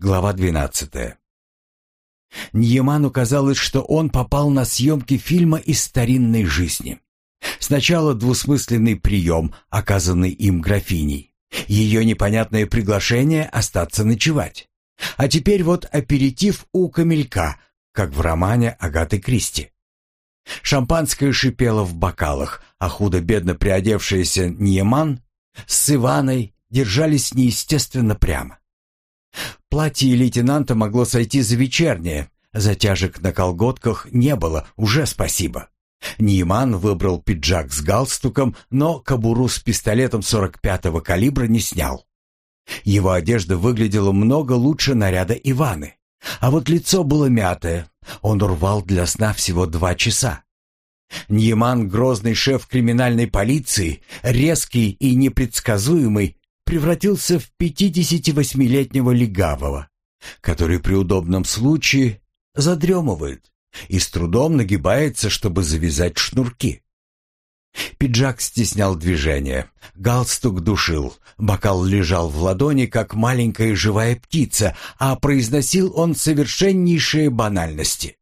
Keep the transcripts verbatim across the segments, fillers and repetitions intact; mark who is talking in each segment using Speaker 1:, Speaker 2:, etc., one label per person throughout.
Speaker 1: Глава двенадцатая. Ньяману казалось, что он попал на съемки фильма из старинной жизни. Сначала двусмысленный прием, оказанный им графиней, ее непонятное приглашение остаться ночевать. А теперь вот аперитив у камелька, как в романе Агаты Кристи. Шампанское шипело в бокалах, а худо-бедно приодевшаяся Ньяман с Иваной держались неестественно прямо. Платье лейтенанта могло сойти за вечернее, затяжек на колготках не было, уже спасибо. Ньяман выбрал пиджак с галстуком, но кобуру с пистолетом сорок пятого калибра не снял. Его одежда выглядела много лучше наряда Иваны, а вот лицо было мятое, он урвал для сна всего два часа. Ньяман, грозный шеф криминальной полиции, резкий и непредсказуемый, превратился в пятидесятивосьмилетнего легавого, который при удобном случае задремывает и с трудом нагибается, чтобы завязать шнурки. Пиджак стеснял движение, галстук душил, бокал лежал в ладони, как маленькая живая птица, а произносил он совершеннейшие банальности.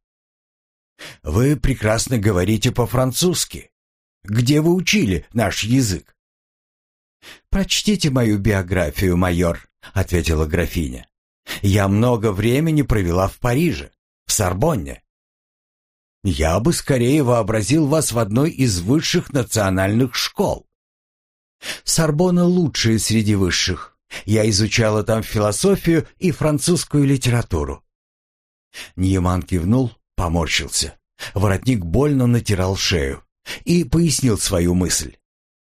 Speaker 1: «Вы прекрасно говорите по-французски. Где вы учили наш язык?» «Прочтите мою биографию, майор», — ответила графиня. «Я много времени провела в Париже, в Сорбонне. Я бы скорее вообразил вас в одной из высших национальных школ. Сорбонна лучшая среди высших. Я изучала там философию и французскую литературу». Ньяман кивнул, поморщился. Воротник больно натирал шею и пояснил свою мысль.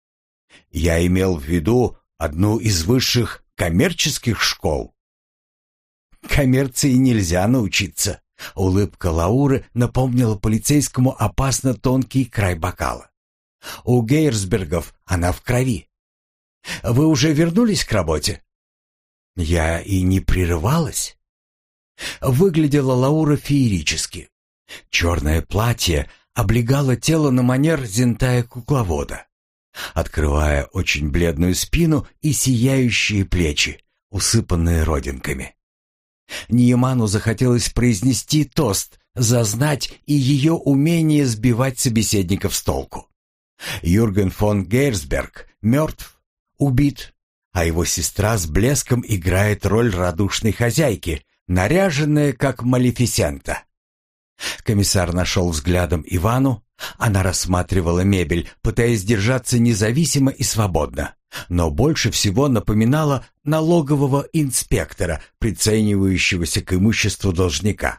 Speaker 1: «Я имел в виду одну из высших коммерческих школ». «Коммерции нельзя научиться», — улыбка Лауры напомнила полицейскому опасно тонкий край бокала. «У Гейрсбергов она в крови. Вы уже вернулись к работе?» «Я и не прерывалась». Выглядела Лаура феерически. Черное платье облегало тело на манер Зентая-кукловода, открывая очень бледную спину и сияющие плечи, усыпанные родинками. Ньяману захотелось произнести тост за знать и ее умение сбивать собеседников с толку. Юрген фон Гейрсберг мертв, убит, а его сестра с блеском играет роль радушной хозяйки, наряженная как Малефисента. Комиссар нашел взглядом Ивану. Она рассматривала мебель, пытаясь держаться независимо и свободно, но больше всего напоминала налогового инспектора, приценивающегося к имуществу должника.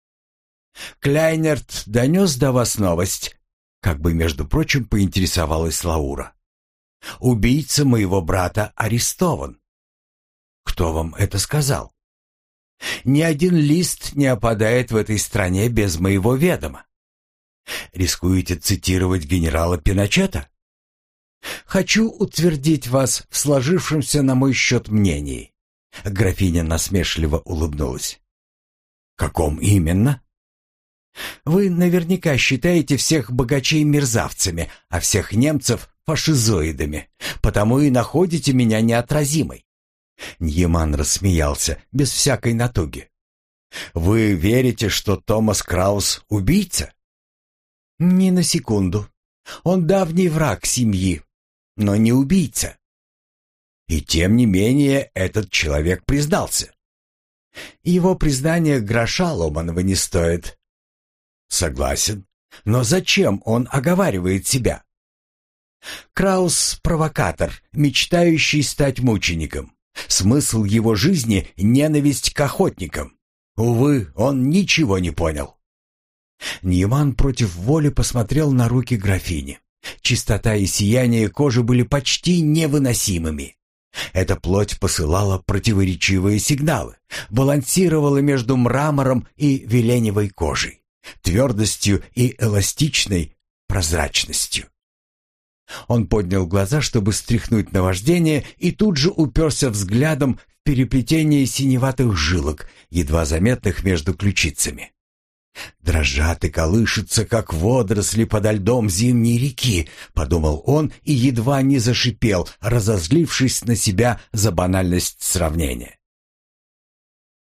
Speaker 1: «Кляйнерт донес до вас новость?» Как бы, между прочим, поинтересовалась Лаура. «Убийца моего брата арестован». «Кто вам это сказал?» «Ни один лист не опадает в этой стране без моего ведома». «Рискуете цитировать генерала Пиночета?» «Хочу утвердить вас в сложившемся на мой счет мнении». Графиня насмешливо улыбнулась. «Каком именно?» «Вы наверняка считаете всех богачей мерзавцами, а всех немцев фашизоидами, потому и находите меня неотразимой». Ньяман рассмеялся, без всякой натуги. «Вы верите, что Томас Краус убийца?» «Ни на секунду. Он давний враг семьи, но не убийца». И тем не менее этот человек признался. «Его признание гроша ломаного не стоит». «Согласен. Но зачем он оговаривает себя?» «Краус — провокатор, мечтающий стать мучеником. Смысл его жизни — ненависть к охотникам. Увы, он ничего не понял». Ньяман против воли посмотрел на руки графини. Чистота и сияние кожи были почти невыносимыми. Эта плоть посылала противоречивые сигналы, балансировала между мрамором и веленевой кожей, твердостью и эластичной прозрачностью. Он поднял глаза, чтобы стряхнуть наваждение, и тут же уперся взглядом в переплетение синеватых жилок, едва заметных между ключицами. «Дрожат и колышутся, как водоросли подо льдом зимней реки», — подумал он и едва не зашипел, разозлившись на себя за банальность сравнения.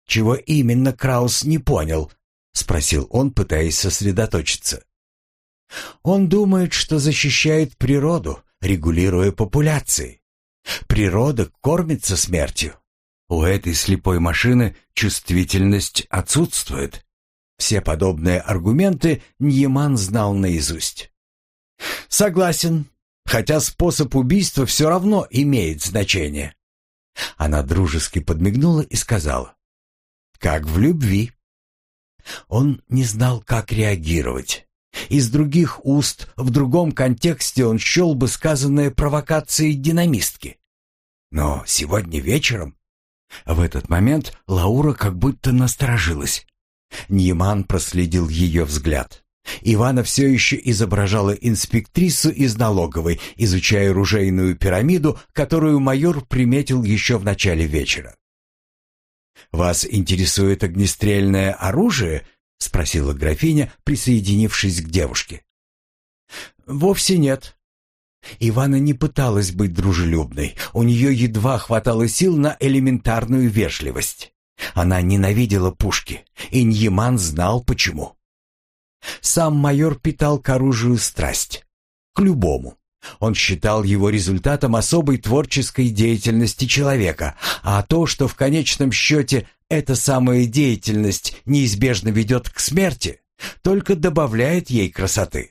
Speaker 1: «Чего именно Краус не понял?» — спросил он, пытаясь сосредоточиться. «Он думает, что защищает природу, регулируя популяции. Природа кормится смертью. У этой слепой машины чувствительность отсутствует». Все подобные аргументы Ньяман знал наизусть. «Согласен, хотя способ убийства все равно имеет значение». Она дружески подмигнула и сказала: «Как в любви». Он не знал, как реагировать. Из других уст, в другом контексте он счел бы сказанное провокацией динамистки. Но сегодня вечером... В этот момент Лаура как будто насторожилась. Ньяман проследил ее взгляд. Ивана все еще изображала инспектрису из налоговой, изучая оружейную пирамиду, которую майор приметил еще в начале вечера. «Вас интересует огнестрельное оружие?» — спросила графиня, присоединившись к девушке. «Вовсе нет». Ивана не пыталась быть дружелюбной. У нее едва хватало сил на элементарную вежливость. Она ненавидела пушки, и Ньяман знал почему. Сам майор питал к оружию страсть. К любому. Он считал его результатом особой творческой деятельности человека, а то, что в конечном счете эта самая деятельность неизбежно ведет к смерти, только добавляет ей красоты.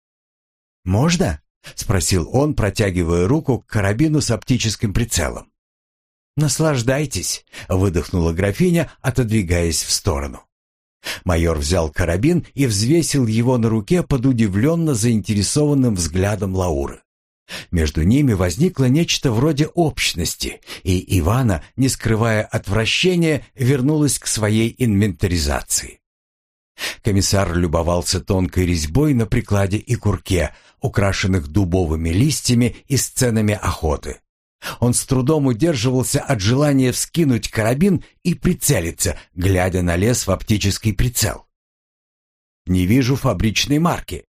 Speaker 1: «Можно?» — спросил он, протягивая руку к карабину с оптическим прицелом. «Наслаждайтесь», — выдохнула графиня, отодвигаясь в сторону. Майор взял карабин и взвесил его на руке под удивленно заинтересованным взглядом Лауры. Между ними возникло нечто вроде общности, и Ивана, не скрывая отвращения, вернулась к своей инвентаризации. Комиссар любовался тонкой резьбой на прикладе и курке, украшенных дубовыми листьями и сценами охоты. Он с трудом удерживался от желания вскинуть карабин и прицелиться, глядя на лес в оптический прицел. «Не вижу фабричной марки».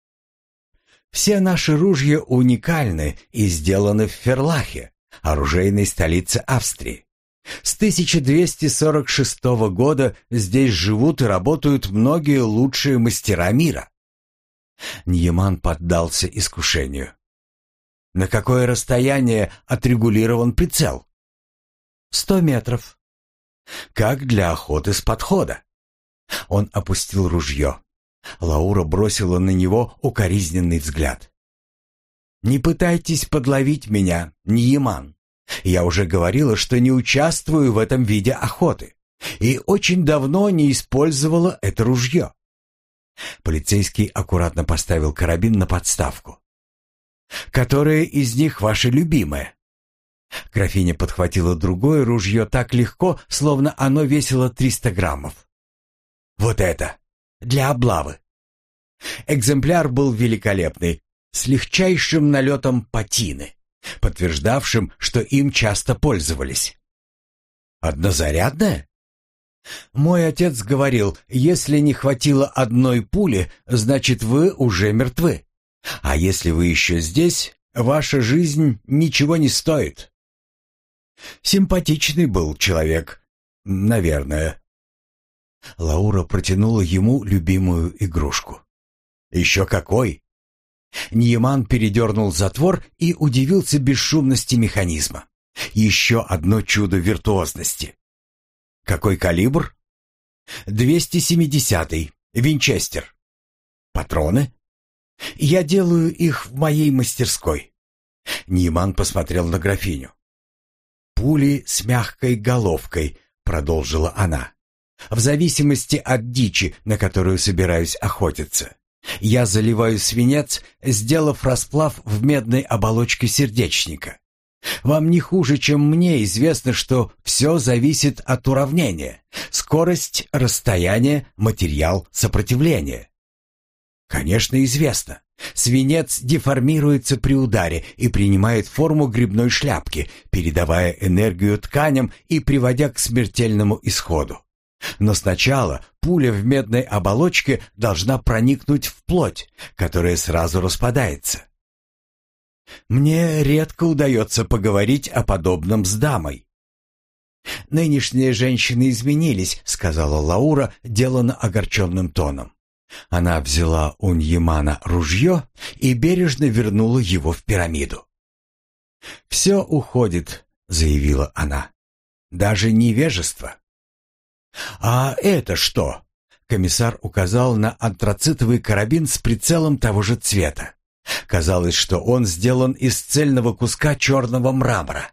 Speaker 1: «Все наши ружья уникальны и сделаны в Ферлахе, оружейной столице Австрии. С тысяча двести сорок шестого года здесь живут и работают многие лучшие мастера мира». Ньяман поддался искушению. «На какое расстояние отрегулирован прицел?» «Сто метров». «Как для охоты с подхода». Он опустил ружье. Лаура бросила на него укоризненный взгляд. «Не пытайтесь подловить меня, Ньяман. Я уже говорила, что не участвую в этом виде охоты и очень давно не использовала это ружье». Полицейский аккуратно поставил карабин на подставку. «Которое из них ваше любимое?» Графиня подхватила другое ружье так легко, словно оно весило триста граммов. «Вот это! Для облавы!» Экземпляр был великолепный, с легчайшим налетом патины, подтверждавшим, что им часто пользовались. «Однозарядное?» «Мой отец говорил, если не хватило одной пули, значит, вы уже мертвы. А если вы еще здесь, ваша жизнь ничего не стоит». Симпатичный был человек, наверное. Лаура протянула ему любимую игрушку. «Еще какой!» Ньяман передернул затвор и удивился бесшумности механизма. Еще одно чудо виртуозности. «Какой калибр?» двести семидесятый, Винчестер. «Патроны?» «Я делаю их в моей мастерской». Ньяман посмотрел на графиню. «Пули с мягкой головкой», — продолжила она. «В зависимости от дичи, на которую собираюсь охотиться. Я заливаю свинец, сделав расплав в медной оболочке сердечника. Вам не хуже, чем мне известно, что все зависит от уравнения. Скорость, расстояние, материал, сопротивление». «Конечно, известно. Свинец деформируется при ударе и принимает форму грибной шляпки, передавая энергию тканям и приводя к смертельному исходу. Но сначала пуля в медной оболочке должна проникнуть в плоть, которая сразу распадается. Мне редко удается поговорить о подобном с дамой». «Нынешние женщины изменились», — сказала Лаура деланно огорченным тоном. Она взяла у Ньямана ружье и бережно вернула его в пирамиду. «Все уходит», — заявила она. «Даже невежество». «А это что?» — комиссар указал на антрацитовый карабин с прицелом того же цвета. Казалось, что он сделан из цельного куска черного мрамора.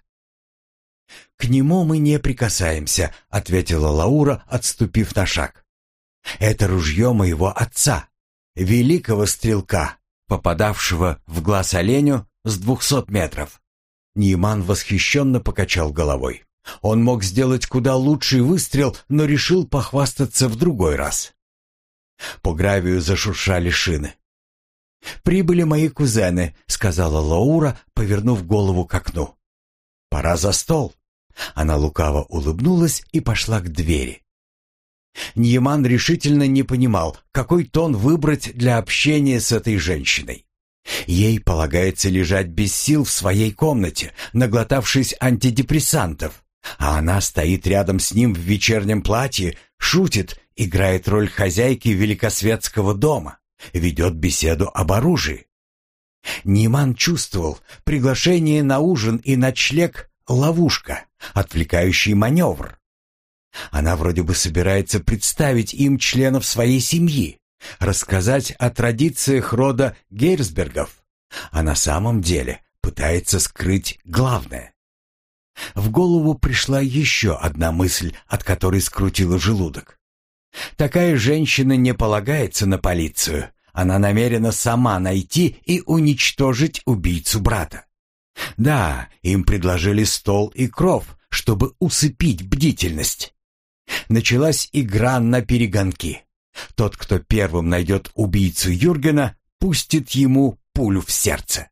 Speaker 1: «К нему мы не прикасаемся», — ответила Лаура, отступив на шаг. «Это ружье моего отца, великого стрелка, попадавшего в глаз оленю с двухсот метров». Ньяман восхищенно покачал головой. Он мог сделать куда лучший выстрел, но решил похвастаться в другой раз. По гравию зашуршали шины. «Прибыли мои кузены», — сказала Лаура, повернув голову к окну. «Пора за стол». Она лукаво улыбнулась и пошла к двери. Ньяман решительно не понимал, какой тон выбрать для общения с этой женщиной. Ей полагается лежать без сил в своей комнате, наглотавшись антидепрессантов, а она стоит рядом с ним в вечернем платье, шутит, играет роль хозяйки великосветского дома, ведет беседу об оружии. Ньяман чувствовал, приглашение на ужин и ночлег — ловушка, отвлекающий маневр. Она вроде бы собирается представить им членов своей семьи, рассказать о традициях рода Гейрсбергов, а на самом деле пытается скрыть главное. В голову пришла еще одна мысль, от которой скрутила желудок. Такая женщина не полагается на полицию, она намерена сама найти и уничтожить убийцу брата. Да, им предложили стол и кров, чтобы усыпить бдительность. Началась игра на перегонки. Тот, кто первым найдет убийцу Юргена, пустит ему пулю в сердце.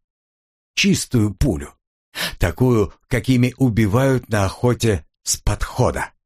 Speaker 1: Чистую пулю. Такую, какими убивают на охоте с подхода.